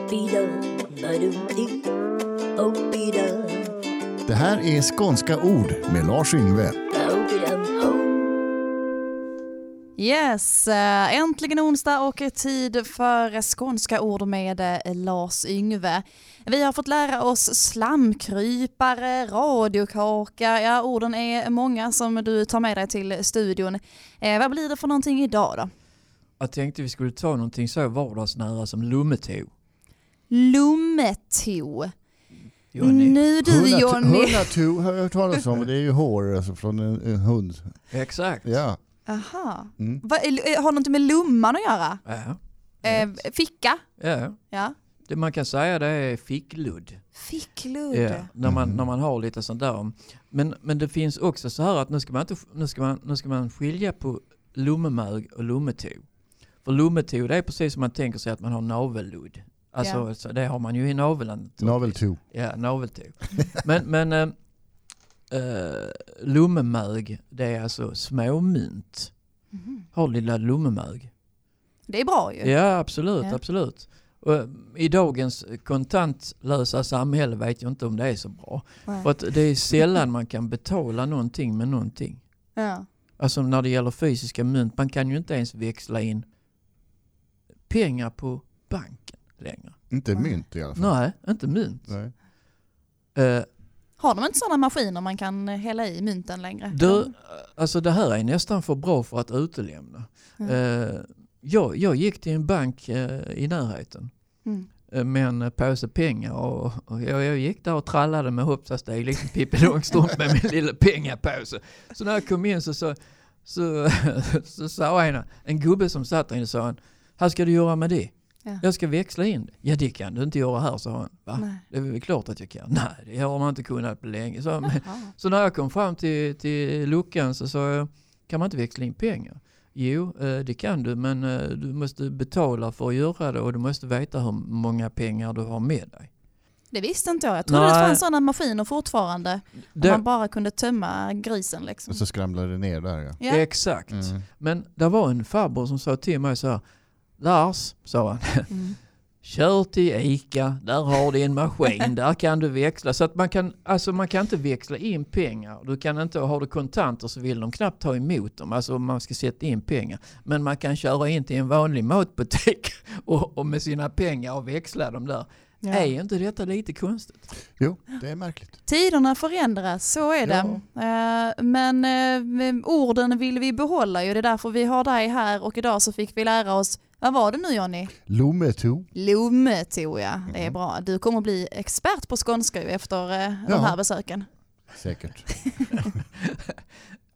Det här är Skånska ord med Lars Yngve. Yes, äntligen onsdag och tid för Skånska ord med Lars Yngve. Vi har fått lära oss slamkrypare, radiokaka. Ja, orden är många som du tar med dig till studion. Vad blir det för någonting idag då? Jag tänkte vi skulle ta någonting så vardagsnära som lummeto. Lummeto. Johnny. Nu du Johnny. Hundato har jag hört talas om. Det är ju hår alltså, från en hund. Exakt. Ja. Aha. Har något med lumman att göra? Ja. Ficka? Ja. Det man kan säga det är fickludd. Fickludd. Ja, när man har lite sånt där. Men det finns också så här att nu ska man skilja på lummemög och lummeto. För lummeto, det är precis som man tänker sig att man har navelludd. Alltså så det har man ju i naveln. Navelto. Ja, navelto. men lummemög, det är alltså småmynt. Har lilla lummemög. Det är bra ju. Ja, absolut. Och i dagens kontantlösa samhälle vet jag inte om det är så bra. Nej. För att det är sällan man kan betala någonting med någonting. Ja. Alltså när det gäller fysiska mynt, man kan ju inte ens växla in pengar på banken längre. Inte mynt i alla fall. Nej, inte mynt. Nej. Har de inte sådana maskiner man kan hälla i mynten längre? Alltså det här är nästan för bra för att utelämna. Jag gick till en bank i närheten med en påse pengar och jag gick där och trallade med hoppsasteg liksom Pippi Långstrump med min lilla pengapåse. Så när jag kom in så sa en gubbe som satt där inne, sa han, här ska du göra med det? Ja. Jag ska växla in det. Ja, det kan du inte göra här, sa han. Va? Nej. Det är väl klart att jag kan. Nej, det har man inte kunnat på länge. Så när jag kom fram till luckan så sa jag, kan man inte växla in pengar? Jo, det kan du, men du måste betala för att göra det och du måste veta hur många pengar du har med dig. Det visste inte jag. Jag trodde det fanns sådana maskiner fortfarande. Man bara kunde tömma grisen liksom. Och så skramlade det ner där, ja. Exakt. Men det var en farbror som sa till mig så här, Lars, sa han, kör till Ica, där har du en maskin, där kan du växla. Så att man kan inte växla in pengar. Du kan inte, har du kontanter så vill de knappt ta emot dem. Alltså man ska sätta in pengar. Men man kan köra in till en vanlig matbutik och med sina pengar och växla dem där. Ja. Är inte detta lite konstigt? Jo, det är märkligt. Tiderna förändras, så är det. Men orden vill vi behålla ju. Det är därför vi har dig här och idag så fick vi lära oss. Vad var det nu, Johnny? Lummeto. Lummeto, ja. Det är bra. Du kommer att bli expert på skånska efter de här besöken. Säkert.